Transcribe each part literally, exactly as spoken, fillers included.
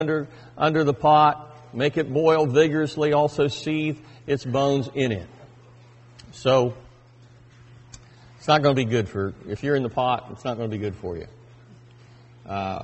under, under the pot, make it boil vigorously, also seethe its bones in it. So, it's not going to be good for, if you're in the pot, it's not going to be good for you. Uh,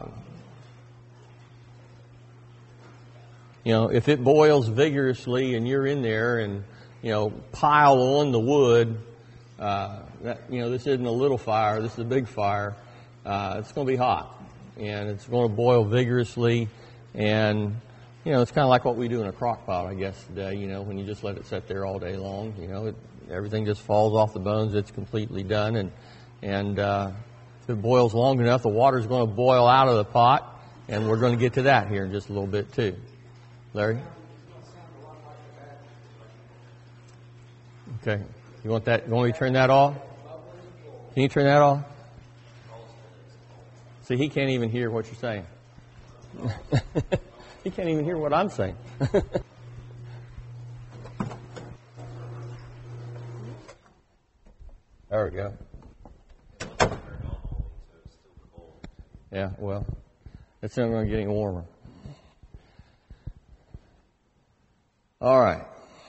you know, if it boils vigorously and you're in there and, you know, pile on the wood, uh, that, you know, this isn't a little fire, this is a big fire, uh, it's going to be hot. And it's going to boil vigorously, and, you know, it's kind of like what we do in a crock pot, I guess, today, you know, when you just let it sit there all day long, you know, it, everything just falls off the bones, it's completely done, and, and, uh, if it boils long enough, the water's going to boil out of the pot, and we're going to get to that here in just a little bit, too. Larry? Okay. You want that, you want me to turn that off? Can you turn that off? See, he can't even hear what you're saying. He can't even hear what I'm saying. There we go. Yeah, well, it's not going to get any warmer. All right.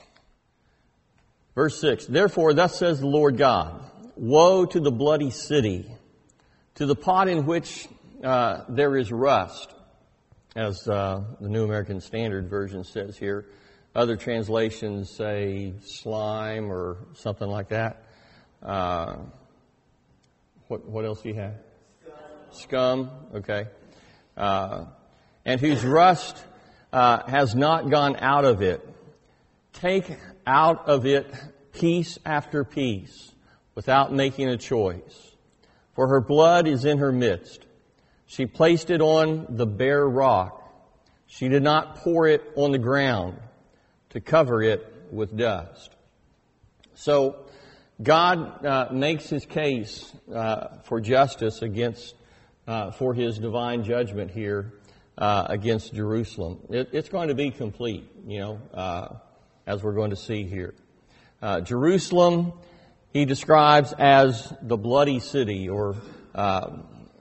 Verse six. Therefore, thus says the Lord God, woe to the bloody city, to the pot in which uh, there is rust, as uh, the New American Standard Version says here. Other translations say slime or something like that. Uh, what, what else do you have? Scum. Scum, okay. Uh, and whose rust uh, has not gone out of it. Take out of it piece after piece without making a choice. For her blood is in her midst. She placed it on the bare rock. She did not pour it on the ground to cover it with dust. So God uh, makes his case uh, for justice against, uh, for his divine judgment here uh, against Jerusalem. It, it's going to be complete, you know, uh, as we're going to see here. Uh, Jerusalem, he describes as the bloody city, or uh,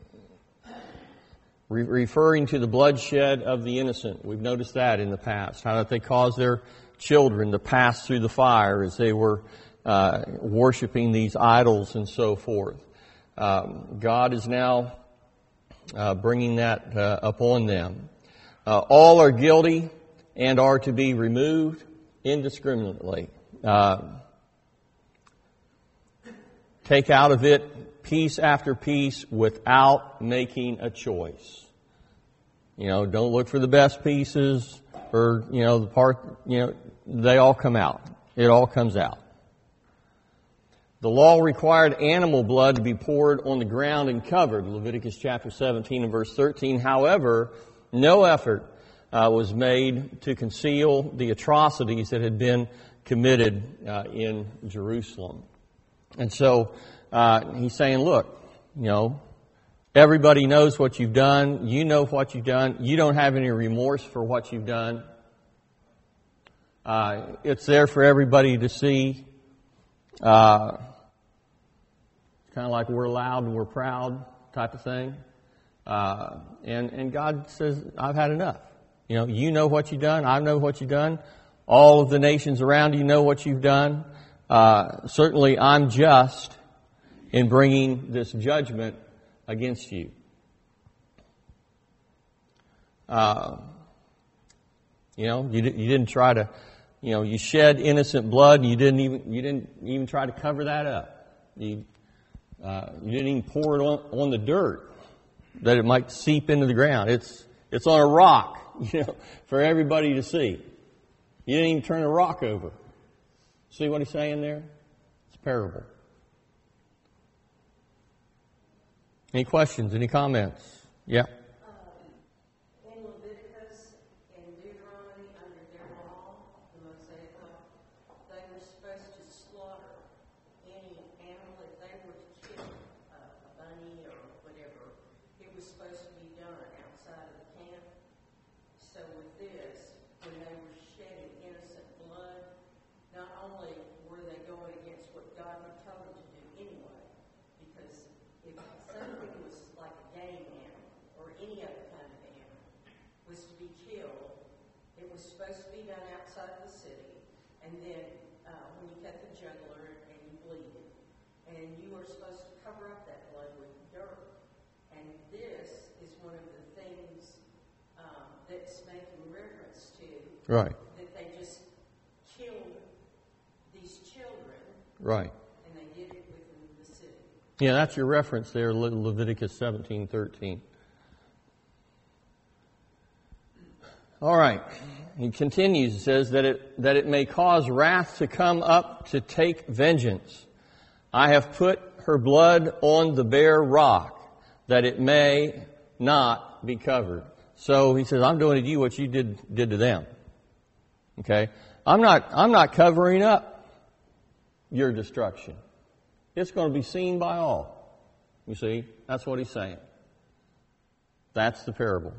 re- referring to the bloodshed of the innocent. We've noticed that in the past, how that they caused their children to pass through the fire as they were uh, worshiping these idols and so forth. Um, God is now uh, bringing that uh, upon them. Uh, all are guilty and are to be removed indiscriminately. Uh, take out of it piece after piece without making a choice. You know, don't look for the best pieces or, you know, the part, you know, they all come out. It all comes out. The law required animal blood to be poured on the ground and covered, Leviticus chapter seventeen and verse thirteen. However, no effort uh, was made to conceal the atrocities that had been committed uh, in Jerusalem. And so uh, he's saying, look, you know, everybody knows what you've done. You know what you've done. You don't have any remorse for what you've done. Uh, it's there for everybody to see. Uh, it's kind of like we're loud and we're proud type of thing. Uh, and, and God says, I've had enough. You know, you know what you've done. I know what you've done. All of the nations around you know what you've done. Uh, certainly I'm just in bringing this judgment against you. Uh, you know, you, you didn't try to, you know, you shed innocent blood and you didn't even, you didn't even try to cover that up. You, uh, you didn't even pour it on, on the dirt that it might seep into the ground. It's, it's on a rock, you know, for everybody to see. You didn't even turn a rock over. See what he's saying there? It's a parable. Any questions? Any comments? Yeah. Um, in Leviticus and Deuteronomy, under their law, the Mosaic law, they were supposed to slaughter any animal if they were to kill uh, a bunny or whatever. It was supposed to be done outside of the camp. So with this, when they were shedding innocent blood, not only were they going against what God had told them to do anyway, because if something was like a game animal or any other kind of animal was to be was supposed to be done outside the city, and then uh, when you cut the jugular and you bleed it, and you were supposed to cover up that blood with dirt. And this is one of the things um, that's making reference to. Right. That they just killed these children. Right. And they did it within the city. Yeah, that's your reference there, Le- Leviticus seventeen thirteen. All right. He continues, he says that it, that it may cause wrath to come up to take vengeance. I have put her blood on the bare rock, that it may not be covered. So he says, I'm doing to you what you did, did to them. Okay? I'm not, I'm not covering up your destruction. It's going to be seen by all. You see? That's what he's saying. That's the parable.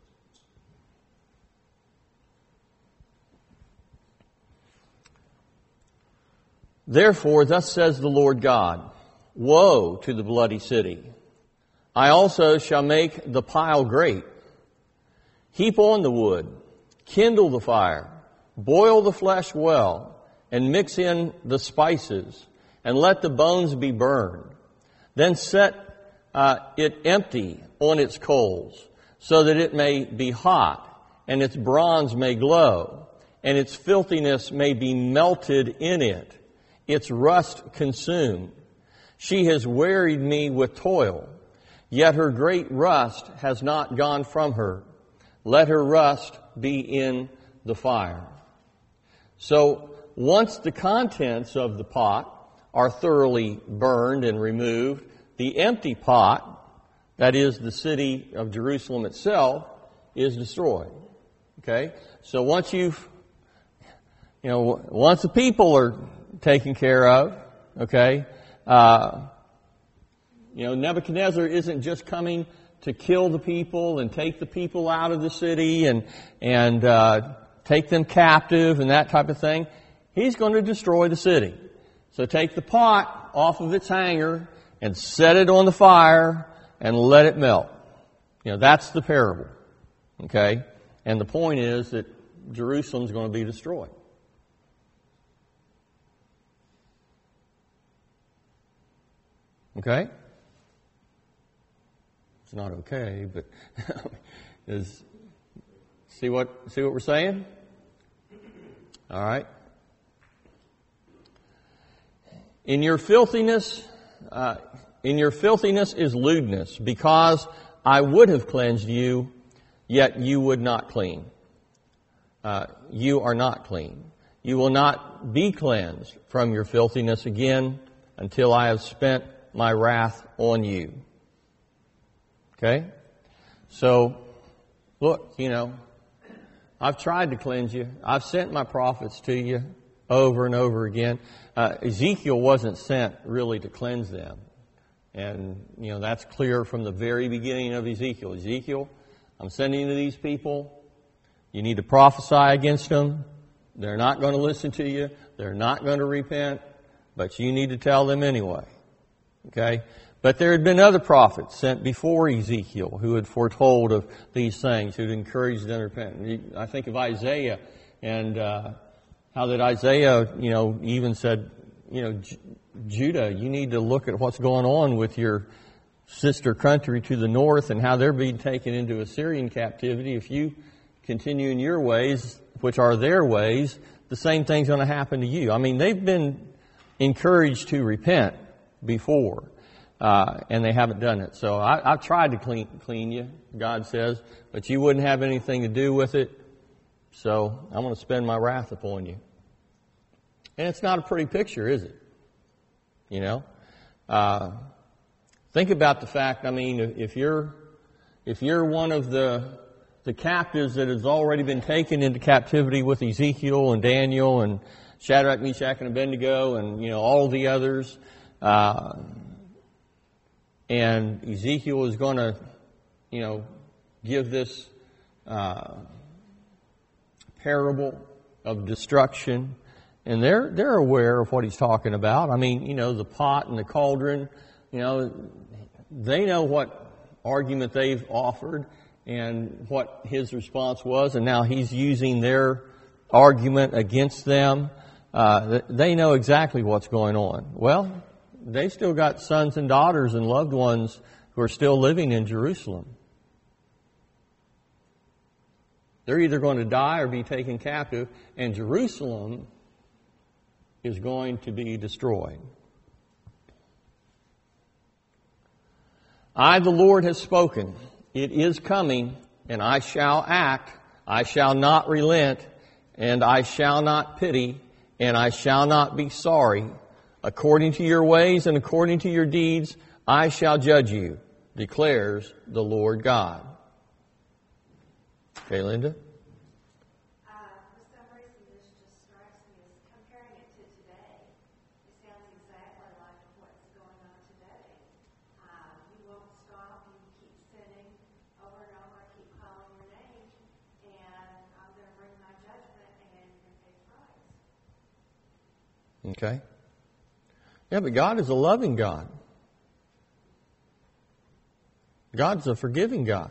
Therefore, thus says the Lord God, woe to the bloody city. I also shall make the pile great. Heap on the wood, kindle the fire, boil the flesh well, and mix in the spices, and let the bones be burned. Then set uh, it empty on its coals, so that it may be hot, and its bronze may glow, and its filthiness may be melted in it, its rust consumed. She has wearied me with toil, yet her great rust has not gone from her. Let her rust be in the fire. So once the contents of the pot are thoroughly burned and removed, the empty pot, that is the city of Jerusalem itself, is destroyed. Okay? So once you've, you know, once the people are taken care of, okay, uh, you know, Nebuchadnezzar isn't just coming to kill the people and take the people out of the city and, and, uh, take them captive and that type of thing. He's going to destroy the city. So take the pot off of its hanger and set it on the fire and let it melt. You know, that's the parable. Okay? And the point is that Jerusalem's going to be destroyed. Okay? It's not okay, but is see what see what we're saying? All right. In your filthiness, uh, in your filthiness is lewdness, because I would have cleansed you, yet you would not clean. Uh, you are not clean. You will not be cleansed from your filthiness again until I have spent my wrath on you. Okay? So, look, you know, I've tried to cleanse you. I've sent my prophets to you over and over again. Uh, Ezekiel wasn't sent really to cleanse them. And, you know, that's clear from the very beginning of Ezekiel. Ezekiel, I'm sending you to these people. You need to prophesy against them. They're not going to listen to you. They're not going to repent. But you need to tell them anyway. Okay? But there had been other prophets sent before Ezekiel who had foretold of these things, who had encouraged them to repent. I think of Isaiah and uh, how that Isaiah, you know, even said, you know, J- Judah, you need to look at what's going on with your sister country to the north and how they're being taken into Assyrian captivity. If you continue in your ways, which are their ways, the same thing's going to happen to you. I mean, they've been encouraged to repent before, uh, and they haven't done it. So I, I've tried to clean, clean you, God says, but you wouldn't have anything to do with it. So I'm going to spend my wrath upon you. And it's not a pretty picture, is it? You know, uh, think about the fact. I mean, if you're if you're one of the the captives that has already been taken into captivity with Ezekiel and Daniel and Shadrach, Meshach, and Abednego, and you know all the others, uh, and Ezekiel is going to, you know, give this uh, parable of destruction. And they're they're aware of what he's talking about. I mean, you know, the pot and the cauldron, you know, they know what argument they've offered. and what his response was, and now he's using their argument against them. Uh, they know exactly what's going on. Well, they still got sons and daughters and loved ones who are still living in Jerusalem. They're either going to die or be taken captive, and Jerusalem is going to be destroyed. I, the Lord, have spoken. It is coming, and I shall act. I shall not relent, and I shall not pity, and I shall not be sorry. According to your ways and according to your deeds, I shall judge you, declares the Lord God. Okay, Linda? Uh, for some reason, this just strikes me as comparing it to today. It sounds exactly like what's going on today. Uh, you won't stop, you keep sinning over and over, keep calling your name, and I'm going to bring my judgment, and you're going to pay the price. Okay. Yeah, but God is a loving God. God's a forgiving God.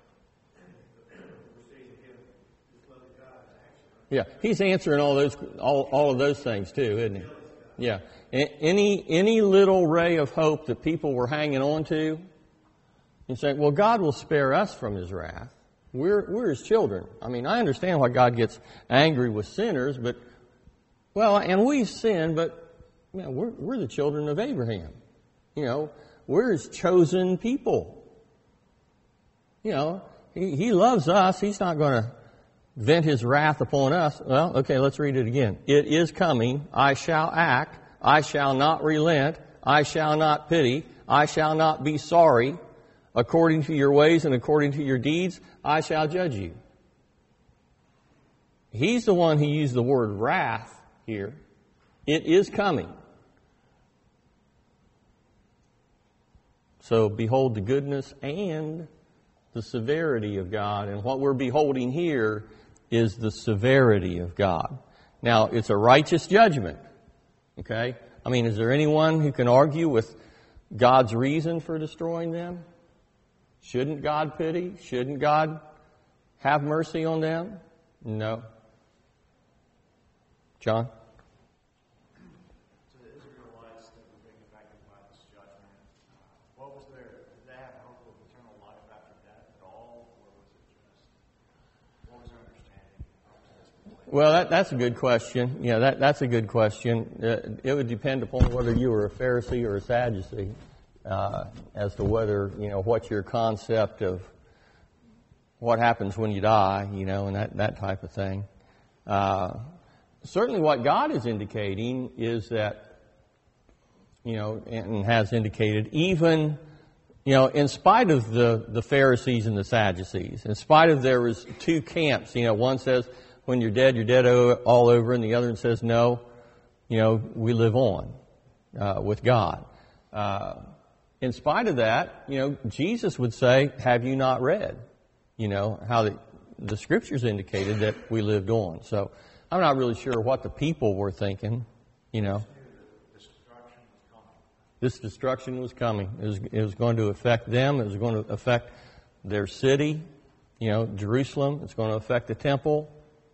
Yeah, He's answering all those, all, all of those things too, isn't He? Yeah. Any, any little ray of hope that people were hanging on to, you say, well, God will spare us from His wrath. We're, we're His children. I mean, I understand why God gets angry with sinners, but, well, and we sin, but, you know, we're, we're the children of Abraham. You know, we're His chosen people. You know, He, he loves us. He's not going to vent His wrath upon us. Well, okay, let's read it again. It is coming. I shall act. I shall not relent. I shall not pity. I shall not be sorry. According to your ways and according to your deeds, I shall judge you. He's the one who used the word wrath here. It is coming. So behold the goodness and the severity of God. And what we're beholding here is the severity of God. Now, it's a righteous judgment. Okay? I mean, is there anyone who can argue with God's reason for destroying them? Shouldn't God pity? Shouldn't God have mercy on them? No. John? So the Israelites that were being affected by this judgment, uh, what was their, did they have hope of eternal life after death at all, or was it just, what was their understanding up to this point? Well, that, that's a good question. Yeah, that, that's a good question. Uh, it would depend upon whether you were a Pharisee or a Sadducee, uh, as to whether, you know, what's your concept of what happens when you die, you know, and that, that type of thing. Uh, certainly what God is indicating is that, you know, and has indicated, even, you know, in spite of the, the Pharisees and the Sadducees, in spite of there was two camps, you know, one says, when you're dead, you're dead all over, and the other one says, no, you know, we live on uh, with God. Uh, in spite of that, you know, Jesus would say, have you not read, you know, how the, the Scriptures indicated that we lived on. So I'm not really sure what the people were thinking, you know. This destruction was coming. It was, it was going to affect them. It was going to affect their city, you know, Jerusalem. It's going to affect the temple.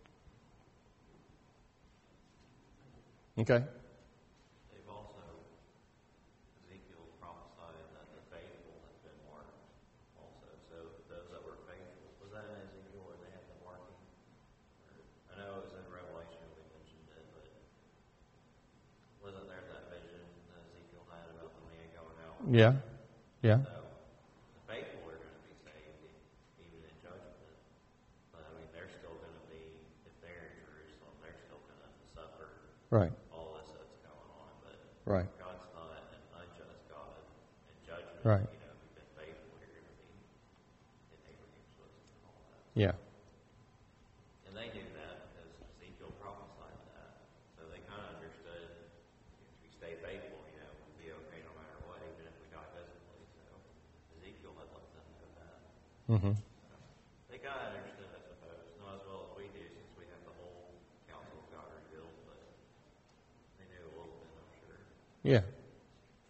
Okay. They've also, Ezekiel prophesied that the faithful has been marked also. So those that were faithful, was that in Ezekiel where they had the marking? I know it was in Revelation we mentioned it, but wasn't there that vision that Ezekiel had about the man going out? Yeah. Yeah. So the faithful are going to be saved even in judgment. But I mean, they're still going to be, if they're in Jerusalem, they're still going to suffer. Right. All this that's going on, but Right. God's not an unjust God in judgment. Right. You know, if you've been faithful, you're going to be in Abraham's bosom and all that. Yeah. And they knew that because Ezekiel prophesied that. So they kind of understood if we stay faithful, you know, we'll be okay no matter what, even if we die physically. So Ezekiel had let them know that. Mm-hmm. So they kind of understood, I suppose, not as well as we do since we have the whole counsel of God revealed, but they knew a little bit, I'm sure. Yeah.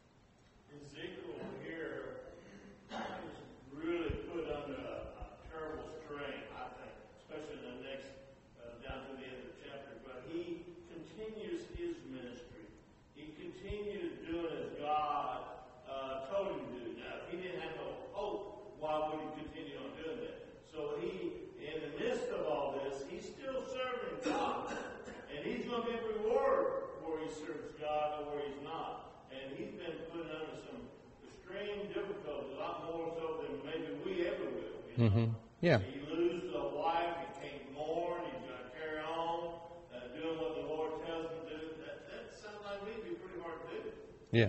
Ezekiel here is really put under a, a continued doing as God uh, told him to do. Now, if he didn't have no hope, why would he continue on doing that? So he, in the midst of all this, he's still serving God. And he's going to get reward where he serves God and where he's not. And he's been put under some extreme difficulties, a lot more so than maybe we ever will. You know? Mm-hmm. Yeah. He loses a wife, he can't mourn, he's got to carry on, uh, doing what the Lord tells him to do. That, that sounds like me to be pretty hard to do. Yeah.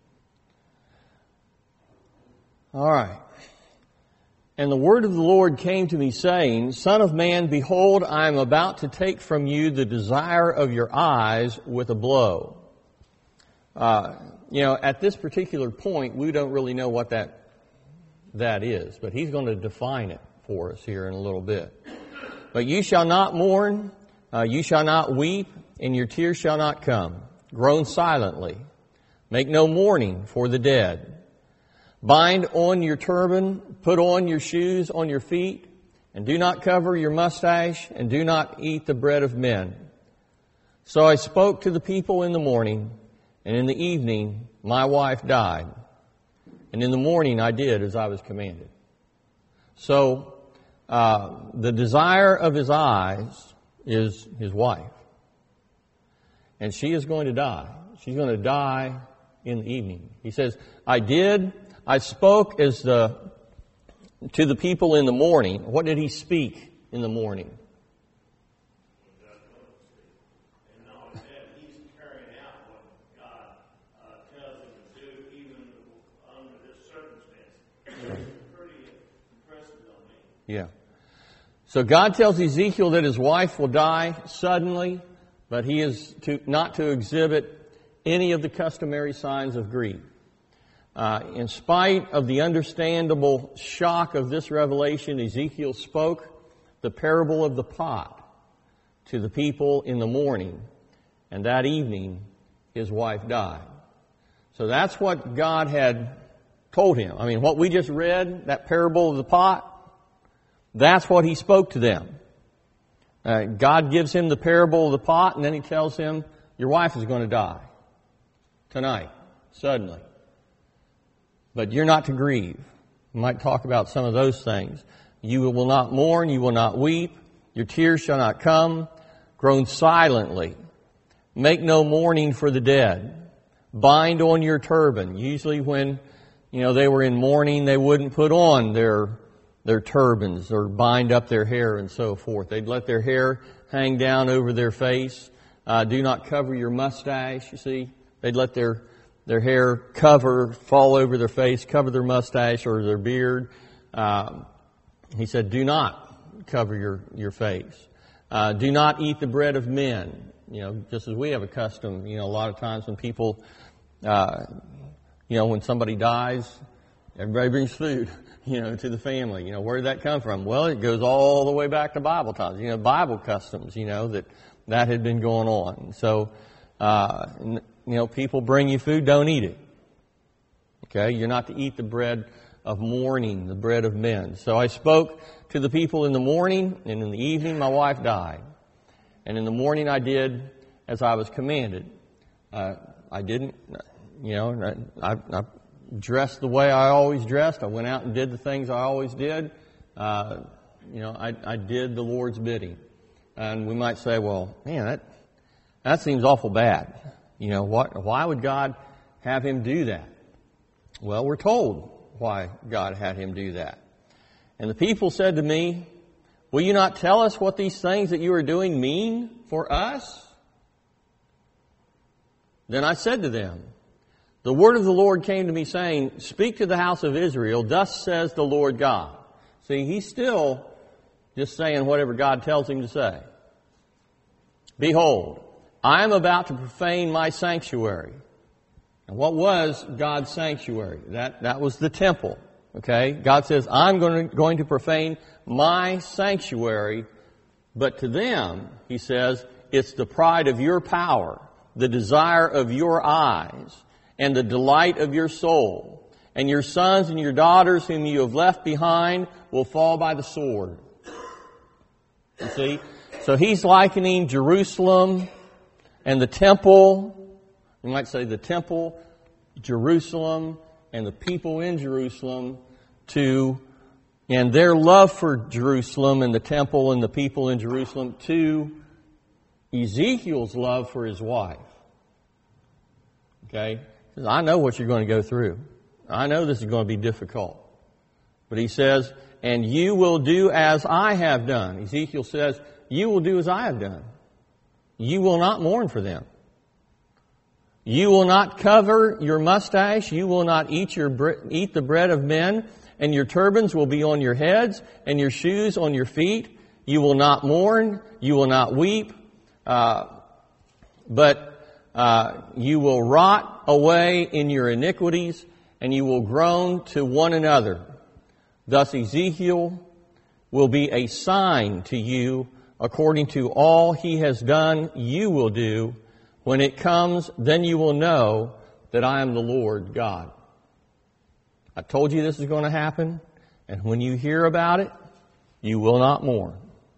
All right. And the word of the Lord came to me, saying, Son of man, behold, I am about to take from you the desire of your eyes with a blow. Uh, you know, at this particular point, we don't really know what that that is, but he's going to define it for us here in a little bit. But you shall not mourn, uh, you shall not weep, and your tears shall not come. Groan silently. Make no mourning for the dead. Bind on your turban, put on your shoes on your feet, and do not cover your mustache, and do not eat the bread of men. So I spoke to the people in the morning, and in the evening my wife died. And in the morning I did as I was commanded. So uh, the desire of his eyes is his wife. And she is going to die. She's going to die in the evening. He says, I did, I spoke as the to the people in the morning. What did he speak in the morning? Yeah. So God tells Ezekiel that his wife will die suddenly, but he is to, not to exhibit any of the customary signs of grief. Uh, in spite of the understandable shock of this revelation, Ezekiel spoke the parable of the pot to the people in the morning, and that evening his wife died. So that's what God had told him. I mean, what we just read, that parable of the pot, that's what he spoke to them. Uh, God gives him the parable of the pot, and then he tells him, your wife is going to die tonight, suddenly. But you're not to grieve. We might talk about some of those things. You will not mourn, you will not weep, your tears shall not come. Groan silently. Make no mourning for the dead. Bind on your turban. Usually when, you know, they were in mourning, they wouldn't put on their their turbans or bind up their hair and so forth. They'd let their hair hang down over their face. Uh, do not cover your mustache, you see. They'd let their their hair cover, fall over their face, cover their mustache or their beard. Um, he said, do not cover your, your face. Uh, do not eat the bread of men. You know, just as we have a custom, you know, a lot of times when people, uh, you know, when somebody dies, everybody brings food, you know, to the family. You know, where did that come from? Well, it goes all the way back to Bible times, you know, Bible customs, you know, that that had been going on. So, uh, you know, people bring you food, don't eat it. Okay? You're not to eat the bread of mourning, the bread of men. So I spoke to the people in the morning, and in the evening my wife died. And in the morning I did as I was commanded. Uh, I didn't, you know, I, I dressed the way I always dressed. I went out and did the things I always did. Uh, you know, I, I did the Lord's bidding. And we might say, well, man, that that seems awful bad. You know, what? Why would God have him do that? Well, we're told why God had him do that. And the people said to me, will you not tell us what these things that you are doing mean for us? Then I said to them, the word of the Lord came to me saying, speak to the house of Israel, thus says the Lord God. See, he's still just saying whatever God tells him to say. Behold, I am about to profane my sanctuary. And what was God's sanctuary? That, that was the temple. Okay? God says, I'm going to, going to profane my sanctuary. But to them, he says, it's the pride of your power, the desire of your eyes, and the delight of your soul. And your sons and your daughters whom you have left behind will fall by the sword. You see? So he's likening Jerusalem and the temple You might say the temple, Jerusalem, and the people in Jerusalem to, and their love for Jerusalem and the temple and the people in Jerusalem to Ezekiel's love for his wife. Okay? I know what you're going to go through. I know this is going to be difficult. But he says, and you will do as I have done. Ezekiel says, you will do as I have done. You will not mourn for them. You will not cover your mustache. You will not eat your bre- eat the bread of men, and your turbans will be on your heads, and your shoes on your feet. You will not mourn. You will not weep. Uh, but uh, you will rot away in your iniquities, and you will groan to one another. Thus Ezekiel will be a sign to you according to all he has done, you will do. When it comes, then you will know that I am the Lord God. I told you this is going to happen, and when you hear about it, you will not mourn.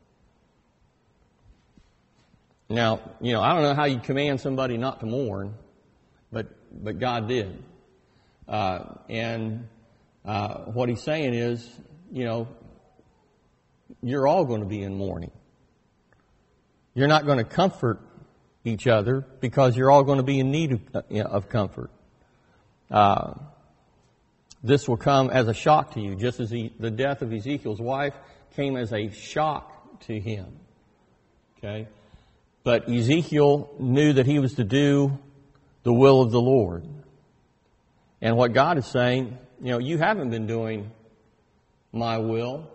Now, you know, I don't know how you command somebody not to mourn, but but God did. Uh, and uh, what he's saying is, you know, you're all going to be in mourning. You're not going to comfort each other because you're all going to be in need of, you know, of comfort. Uh, this will come as a shock to you, just as he, the death of Ezekiel's wife came as a shock to him. Okay? But Ezekiel knew that he was to do the will of the Lord. And what God is saying, you know, you haven't been doing my will,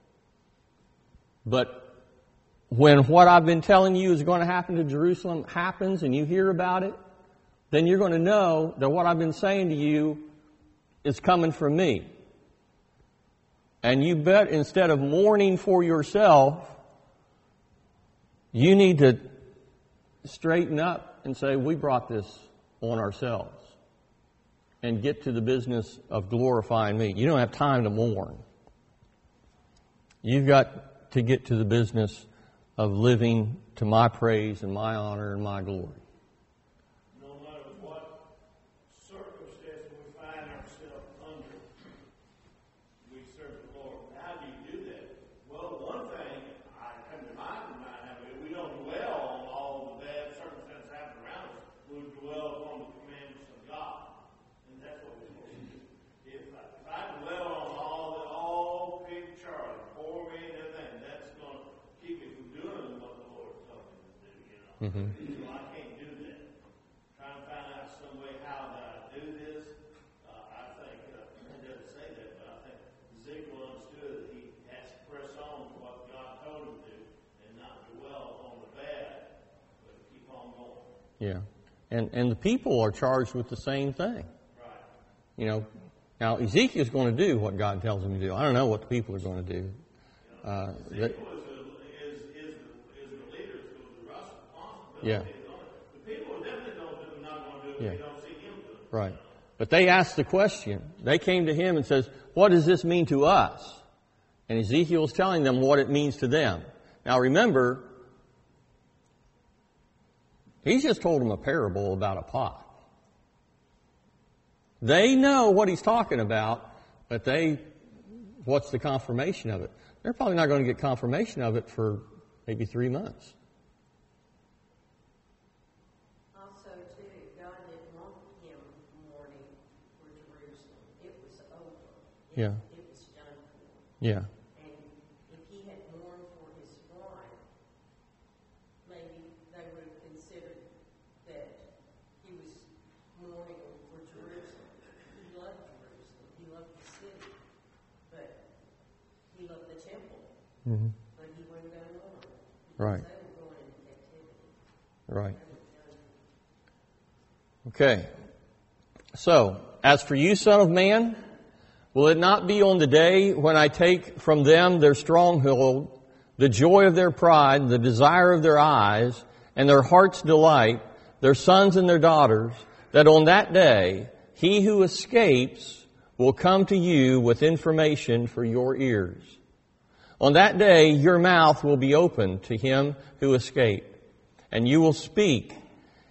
but when what I've been telling you is going to happen to Jerusalem happens and you hear about it, then you're going to know that what I've been saying to you is coming from me. And you bet instead of mourning for yourself, you need to straighten up and say, we brought this on ourselves, and get to the business of glorifying me. You don't have time to mourn. You've got to get to the business of living to my praise and my honor and my glory. No matter what circumstance we find ourselves under, we serve the Lord. How do you do that? Well, one thing I come to mind in mind, I mean, we don't dwell on all the bad circumstances happening around us. We dwell upon the commandments of God. And that's what we're supposed to do. If I, if I dwell on all the all big Charlie, poor me and everything, that's going to keep me from doing what the Lord told me to do, you know. Mm-hmm. So I can't do that. Trying to find out some way how that I do this, uh, I think, uh, it doesn't say that, but I think Ezekiel understood that he has to press on to what God told him to do and not dwell on the bad, but keep on going. Yeah. And and the people are charged with the same thing. Right. You know, now Ezekiel's going to do what God tells him to do. I don't know what the people are going to do. Uh, that, Ezekiel is, a, is, is, the, is the leader, so the responsibility Yeah. is on it. The people are definitely don't do, not going to do it if Yeah. they don't see him do it. right. But they asked the question. They came to him and says, what does this mean to us? And Ezekiel's telling them what it means to them. Now remember, he's just told them a parable about a pot. They know what he's talking about, but they, what's the confirmation of it? They're probably not going to get confirmation of it for maybe three months. Also, too, God didn't want him mourning for Jerusalem. It was over. It, Yeah. It was done for. Yeah. And if he had mourned for his wife, maybe they would have considered that he was mourning for Jerusalem. He loved Jerusalem. He loved the city. But he loved the temple. Mm-hmm. But he wasn't going to mourn. Because Right. they were going into captivity. Right. They were done. Okay. So, as for you, son of man, will it not be on the day when I take from them their stronghold, the joy of their pride, the desire of their eyes, and their heart's delight, their sons and their daughters, that on that day he who escapes will come to you with information for your ears. On that day your mouth will be open to him who escaped, and you will speak,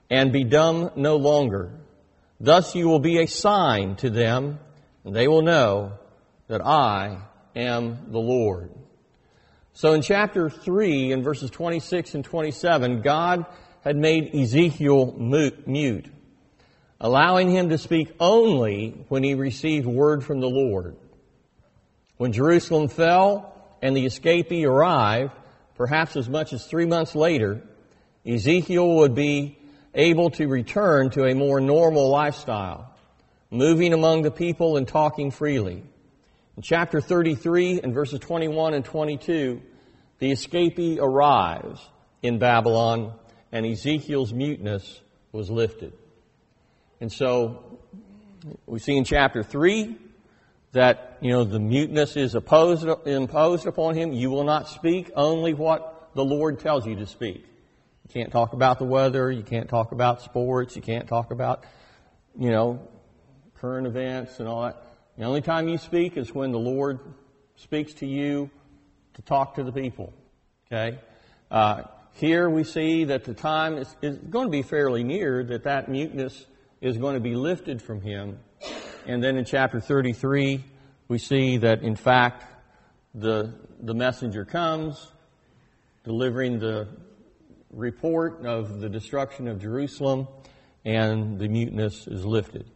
and be dumb no longer. Thus you will be a sign to them, and they will know that I am the Lord. So in chapter three, in verses twenty-six and twenty-seven, God had made Ezekiel mute, allowing him to speak only when he received word from the Lord. When Jerusalem fell and the escapee arrived, perhaps as much as three months later, Ezekiel would be able to return to a more normal lifestyle, moving among the people and talking freely. In chapter thirty-three and verses twenty-one and twenty-two, the escapee arrives in Babylon and Ezekiel's muteness was lifted. And so we see in chapter three that, you know, the muteness is opposed, imposed upon him. You will not speak, only what the Lord tells you to speak. You can't talk about the weather. You can't talk about sports. You can't talk about, you know, current events and all that. The only time you speak is when the Lord speaks to you to talk to the people. Okay? Uh, here we see that the time is, is going to be fairly near that that muteness is going to be lifted from him. And then in chapter thirty-three, we see that in fact the the messenger comes, delivering the report of the destruction of Jerusalem, and the muteness is lifted.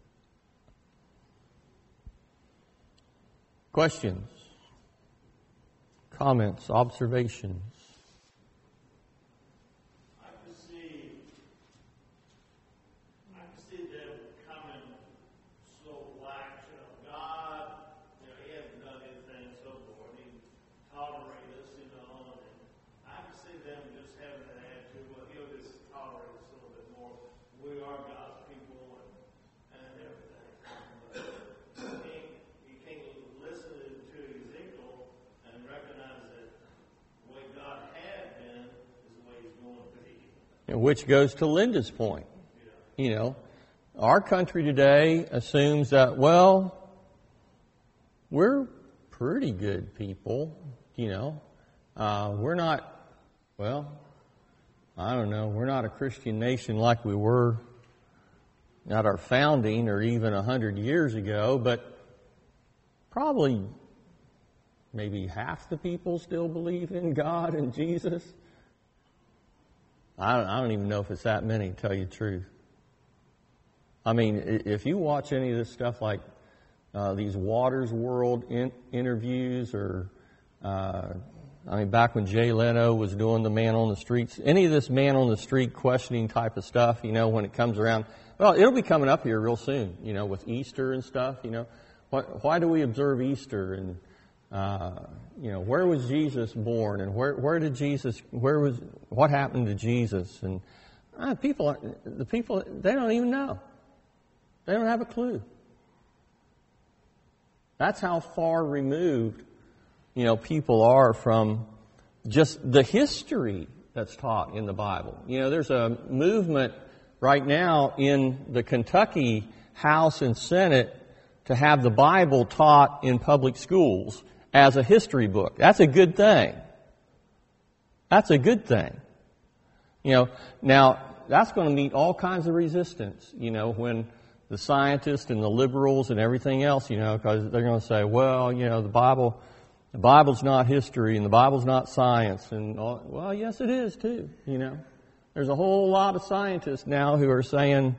Questions? Comments? Observations? I can see, I can see them coming slow action of God. You know, He hasn't done anything so far. He tolerated us, you know, and I can see them just having an attitude. Well, He'll just tolerate us a little bit more. We are God's people and, and everything. But you can't, you can't listen to Ezekiel and recognize that the way God had been is the way He's going to be. Which goes to Linda's point. You know, our country today assumes that, well, we're pretty good people, you know. Uh, we're not, well, I don't know, we're not a Christian nation like we were at our founding or even a hundred years ago, but probably maybe half the people still believe in God and Jesus. I don't, I don't even know if it's that many, to tell you the truth. I mean, if you watch any of this stuff like uh, these Waters World in, interviews or, uh, I mean, back when Jay Leno was doing the man on the streets, any of this man on the street questioning type of stuff, you know, when it comes around, well, it'll be coming up here real soon, you know, with Easter and stuff, you know. Why, why do we observe Easter? And, uh, you know, where was Jesus born? And where, where did Jesus, where was, what happened to Jesus? And uh, people, the people, they don't even know. They don't have a clue. That's how far removed, you know, people are from just the history that's taught in the Bible. You know, there's a movement right now in the Kentucky House and Senate to have the Bible taught in public schools as a history book. That's a good thing. That's a good thing. You know, now that's going to meet all kinds of resistance, you know, when the scientists and the liberals and everything else, you know, because they're going to say, well, you know, the Bible, the Bible's not history and the Bible's not science. And all, well, yes, it is too, you know. There's a whole lot of scientists now who are saying,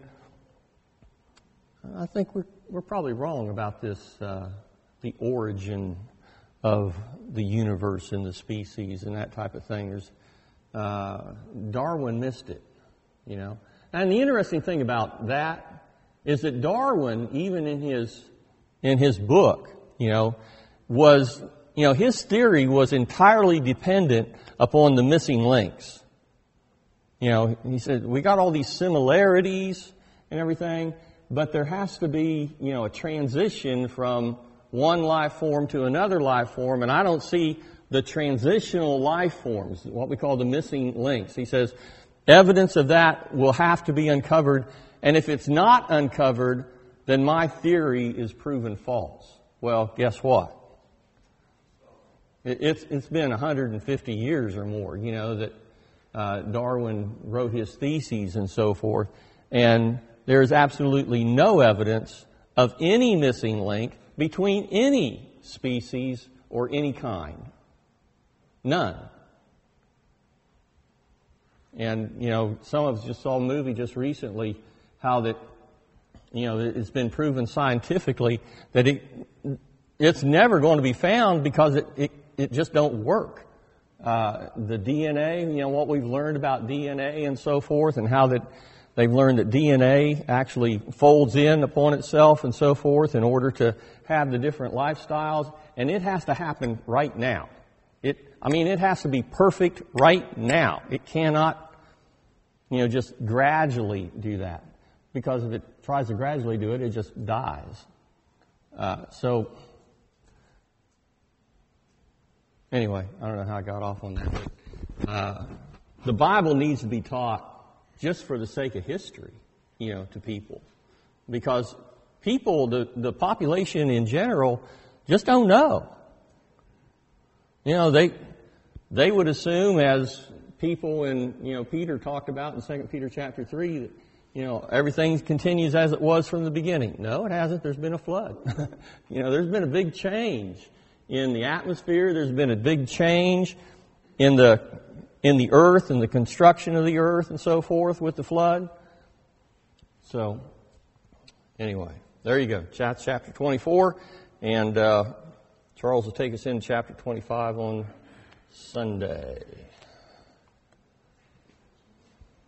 I think we're we're probably wrong about this, uh, the origin of the universe and the species and that type of thing. There's, uh, Darwin missed it, you know. And the interesting thing about that is that Darwin, even in his in his book, you know, was, you know, his theory was entirely dependent upon the missing links. You know, he said, we got all these similarities and everything, but there has to be, you know, a transition from one life form to another life form, and I don't see the transitional life forms, what we call the missing links. He says, evidence of that will have to be uncovered, and if it's not uncovered, then my theory is proven false. Well, guess what? It's, it's been one hundred fifty years or more, you know, that uh, Darwin wrote his theses and so forth. And there is absolutely no evidence of any missing link between any species or any kind. None. And, you know, some of us just saw a movie just recently how that, you know, it's been proven scientifically that it it's never going to be found because it, it, it just don't work. Uh, the D N A, you know, what we've learned about D N A and so forth, and how that they've learned that D N A actually folds in upon itself and so forth in order to have the different lifestyles, and it has to happen right now. It, I mean, it has to be perfect right now. It cannot, you know, just gradually do that, because if it tries to gradually do it, it just dies. Uh, so. Anyway, I don't know how I got off on that. But, uh, the Bible needs to be taught just for the sake of history, you know, to people. Because people, the, the population in general, just don't know. You know, they they would assume, as people in, you know, Peter talked about in Second Peter chapter three, that, you know, everything continues as it was from the beginning. No, it hasn't. There's been a flood. You know, there's been a big change in the atmosphere. There's been a big change in the in the earth and the construction of the earth and so forth with the flood. So, anyway, there you go. That's chapter twenty-four, and uh, Charles will take us in chapter twenty-five on Sunday.